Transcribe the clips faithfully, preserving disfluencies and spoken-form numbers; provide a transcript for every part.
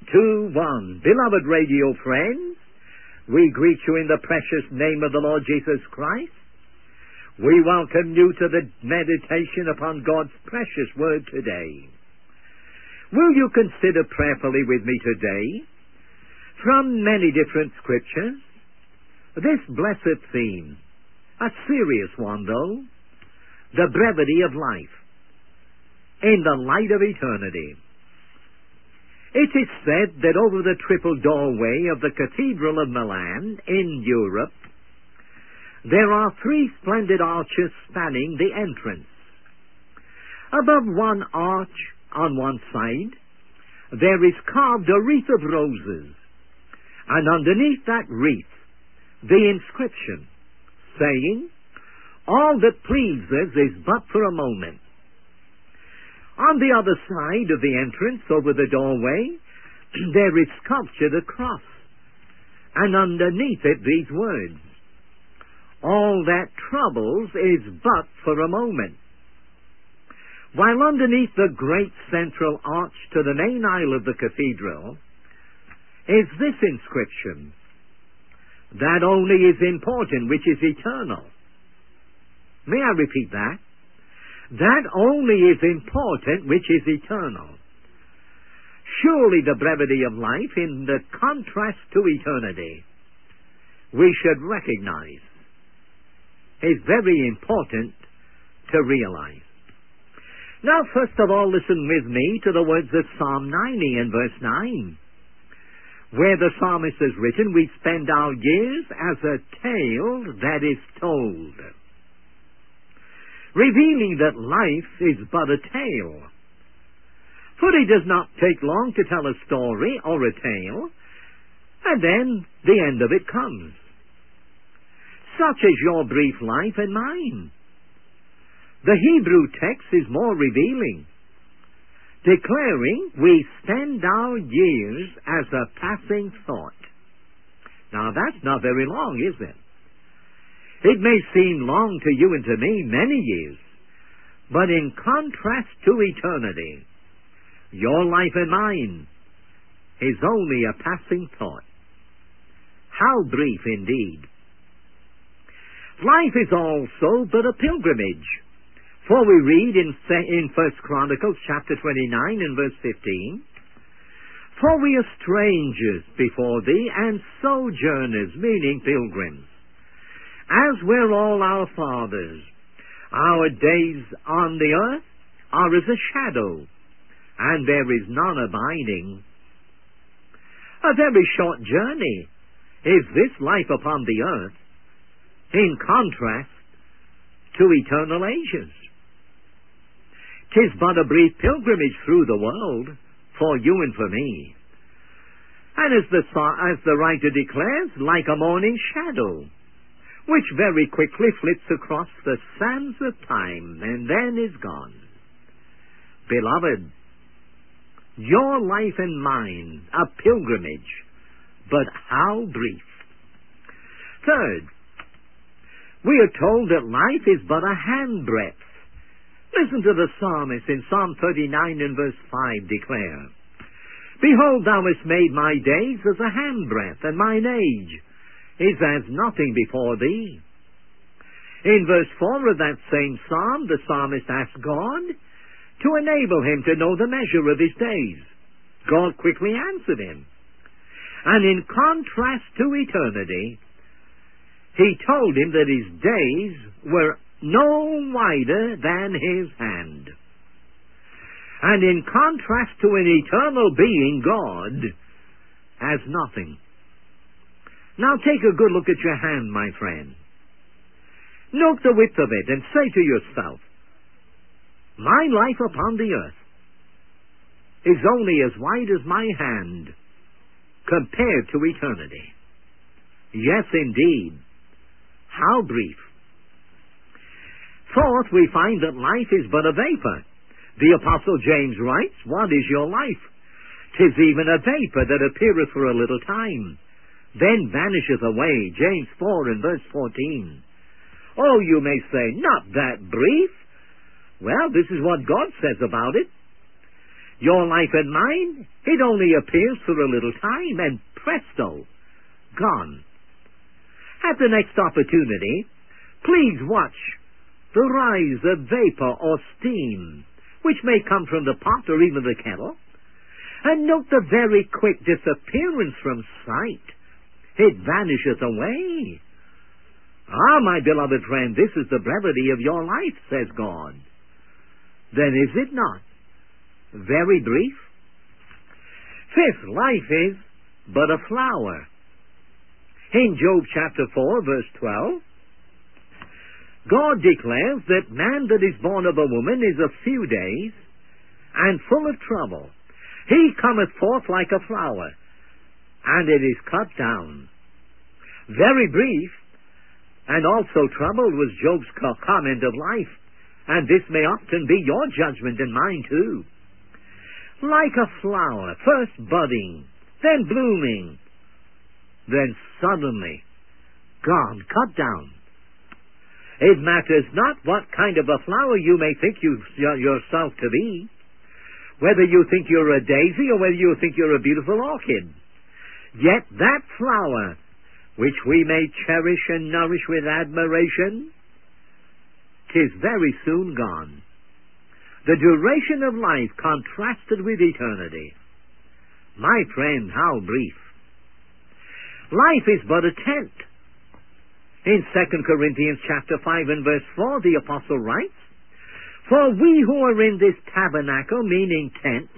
two, one. Beloved radio friends, we greet you in the precious name of the Lord Jesus Christ. We welcome you to the meditation upon God's precious word today. Will you consider prayerfully with me today, from many different scriptures, this blessed theme, a serious one though, the brevity of life in the light of eternity. It is said that over the triple doorway of the Cathedral of Milan in Europe, there are three splendid arches spanning the entrance. Above one arch on one side, there is carved a wreath of roses, and underneath that wreath, the inscription, saying, "All that pleases is but for a moment." On the other side of the entrance, over the doorway, there is sculptured a cross, and underneath it these words, "All that troubles is but for a moment." While underneath the great central arch to the main aisle of the cathedral is this inscription, "That only is important which is eternal." May I repeat that? That only is important which is eternal. Surely the brevity of life in the contrast to eternity, we should recognize, is very important to realize. Now, first of all, listen with me to the words of Psalm ninety and verse nine, where the psalmist has written, "We spend our years as a tale that is told," revealing that life is but a tale. For it does not take long to tell a story or a tale, and then the end of it comes. Such is your brief life and mine. The Hebrew text is more revealing, declaring we spend our years as a passing thought. Now that's not very long, is it? It may seem long to you and to me, many years, but in contrast to eternity, your life and mine is only a passing thought. How brief indeed. Life is also but a pilgrimage, for we read in, in First Chronicles chapter twenty-nine and verse fifteen, "For we are strangers before thee, and sojourners," meaning pilgrims, "as were all our fathers. Our days on the earth are as a shadow, and there is none abiding." A very short journey is this life upon the earth, in contrast to eternal ages. 'Tis but a brief pilgrimage through the world for you and for me, and as the, as the writer declares, like a morning shadow, which very quickly flits across the sands of time and then is gone. Beloved, your life and mine, a pilgrimage, but how brief. Third, we are told that life is but a handbreadth. Listen to the psalmist in Psalm thirty-nine and verse five declare, "Behold, thou hast made my days as a handbreadth, and mine age is as nothing before thee." In verse four of that same psalm, the psalmist asked God to enable him to know the measure of his days. God quickly answered him. And in contrast to eternity, he told him that his days were no wider than his hand. And in contrast to an eternal being, God, as nothing. Now take a good look at your hand, my friend. Note the width of it and say to yourself, my life upon the earth is only as wide as my hand compared to eternity. Yes, indeed. How brief. Fourth, we find that life is but a vapor. The Apostle James writes, "What is your life? 'Tis even a vapor that appeareth for a little time, then vanisheth away." James four and verse fourteen. Oh, you may say, not that brief. Well, this is what God says about it. Your life and mine, it only appears for a little time, and presto, gone. At the next opportunity, please watch the rise of vapor or steam, which may come from the pot or even the kettle, and note the very quick disappearance from sight. It vanishes away. Ah, my beloved friend, this is the brevity of your life, says God. Then is it not very brief? Fifth, life is but a flower. In Job chapter four, verse twelve, God declares that man that is born of a woman is of few days and full of trouble. He cometh forth like a flower, and it is cut down. Very brief, and also troubled was Job's comment of life, and this may often be your judgment and mine too. Like a flower, first budding, then blooming, then suddenly gone, cut down. It matters not what kind of a flower you may think you, yourself to be, whether you think you're a daisy or whether you think you're a beautiful orchid. Yet that flower, which we may cherish and nourish with admiration, 'tis very soon gone. The duration of life contrasted with eternity. My friend, how brief. Life is but a tent. In Second Corinthians chapter five and verse four, the apostle writes, For we who are in this tabernacle, meaning tent,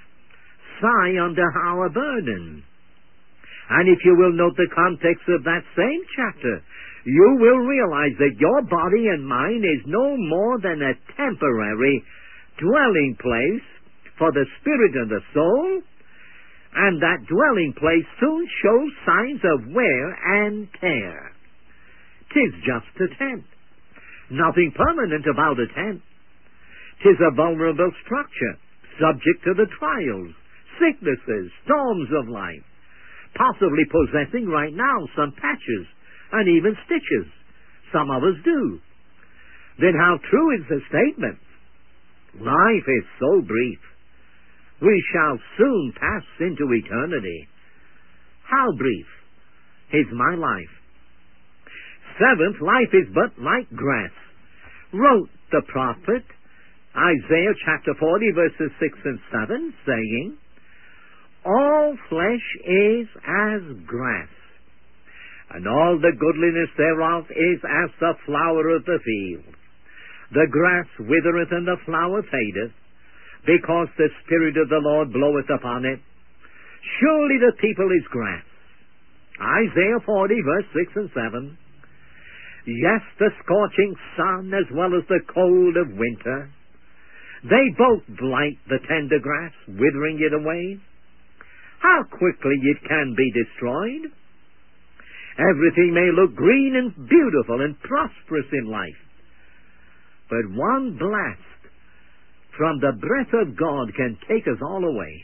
sigh under our burden. And if you will note the context of that same chapter, you will realize that your body and mine is no more than a temporary dwelling place for the spirit and the soul, and that dwelling place soon shows signs of wear and tear. 'Tis just a tent. Nothing permanent about a tent. 'Tis a vulnerable structure, subject to the trials, sicknesses, storms of life, possibly possessing right now some patches and even stitches. Some of us do. Then how true is the statement? Life is so brief. We shall soon pass into eternity. How brief is my life? Seventh, life is but like grass. Wrote the prophet Isaiah chapter forty, verses six and seven, saying, All flesh is as grass, and all the goodliness thereof is as the flower of the field. The grass withereth and the flower fadeth, because the Spirit of the Lord bloweth upon it. Surely the people is grass. Isaiah forty, verse six and seven. Yes, the scorching sun as well as the cold of winter, they both blight the tender grass, withering it away. How quickly it can be destroyed. Everything may look green and beautiful and prosperous in life, but one blast from the breath of God can take us all away.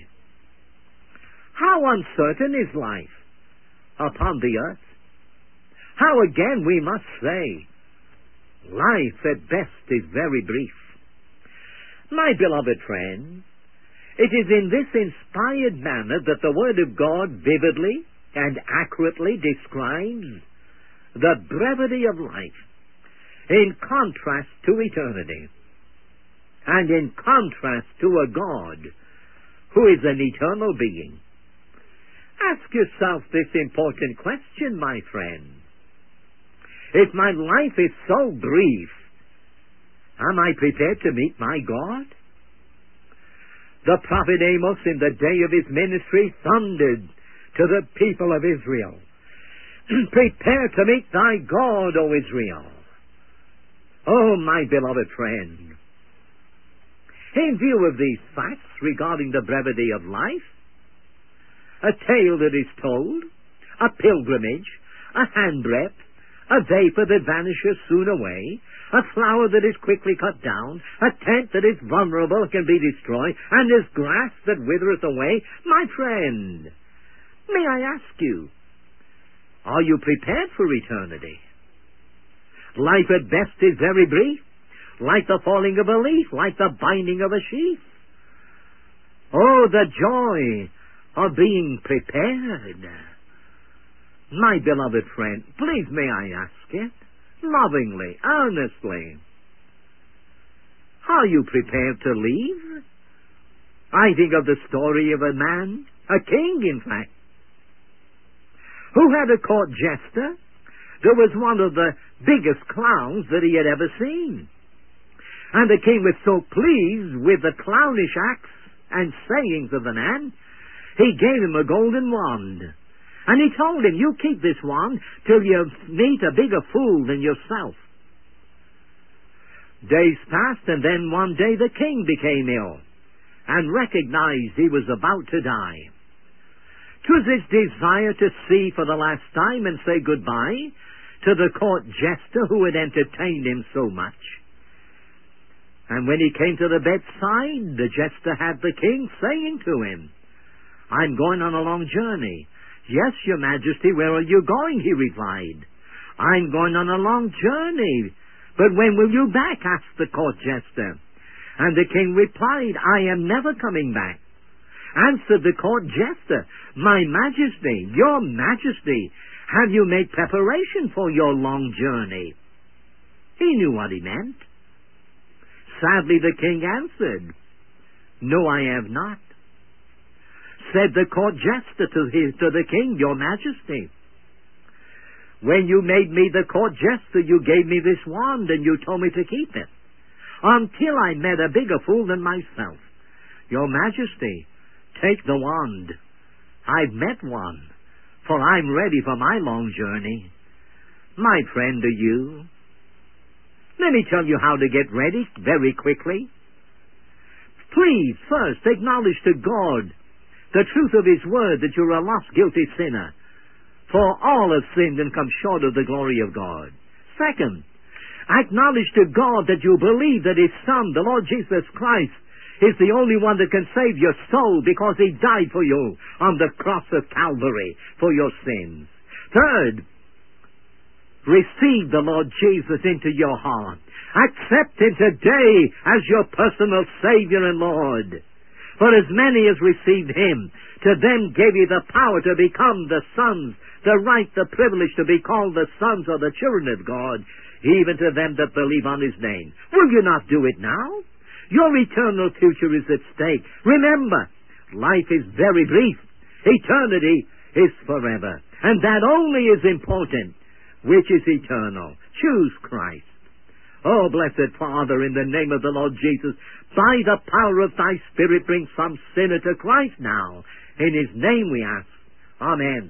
How uncertain is life upon the earth. How again we must say, life at best is very brief. My beloved friend, it is in this inspired manner that the Word of God vividly and accurately describes the brevity of life in contrast to eternity and in contrast to a God who is an eternal being. Ask yourself this important question, my friend. If my life is so brief, am I prepared to meet my God? The prophet Amos, in the day of his ministry, thundered to the people of Israel, Prepare to meet thy God, O Israel. Oh, my beloved friend. In view of these facts regarding the brevity of life, a tale that is told, a pilgrimage, a handbreadth, a vapor that vanishes soon away, a flower that is quickly cut down, a tent that is vulnerable and can be destroyed, and this grass that withereth away, my friend, may I ask you, are you prepared for eternity? Life at best is very brief, like the falling of a leaf, like the binding of a sheaf. Oh, the joy of being prepared. My beloved friend, please may I ask it, lovingly, earnestly, are you prepared to leave? I think of the story of a man, a king in fact, who had a court jester that was one of the biggest clowns that he had ever seen. And the king was so pleased with the clownish acts and sayings of the man, he gave him a golden wand. And he told him, you keep this wand till you meet a bigger fool than yourself. Days passed, and then one day the king became ill and recognized he was about to die. 'Twas his desire to see for the last time and say goodbye to the court jester who had entertained him so much. And when he came to the bedside, the jester had the king saying to him, I'm going on a long journey. Yes, your majesty, where are you going? He replied. I'm going on a long journey. But when will you back? Asked the court jester. And the king replied, I am never coming back. Answered the court jester, my majesty, your majesty, have you made preparation for your long journey? He knew what he meant. Sadly the king answered, no, I have not. Said the court jester to, his, to the king, your majesty, when you made me the court jester, you gave me this wand and you told me to keep it until I met a bigger fool than myself. Your majesty, take the wand. I've met one, for I'm ready for my long journey. My friend, are you? Let me tell you how to get ready very quickly. Please first acknowledge to God the truth of His word that you're a lost, guilty sinner, for all have sinned and come short of the glory of God. Second, acknowledge to God that you believe that His Son, the Lord Jesus Christ, is the only one that can save your soul because He died for you on the cross of Calvary for your sins. Third, receive the Lord Jesus into your heart. Accept Him today as your personal Savior and Lord. For as many as received Him, to them gave He the power to become the sons, the right, the privilege to be called the sons or the children of God, even to them that believe on His name. Will you not do it now? Your eternal future is at stake. Remember, life is very brief. Eternity is forever. And that only is important, which is eternal. Choose Christ. Oh, blessed Father, in the name of the Lord Jesus, by the power of Thy Spirit, bring some sinner to Christ now. In His name we ask. Amen.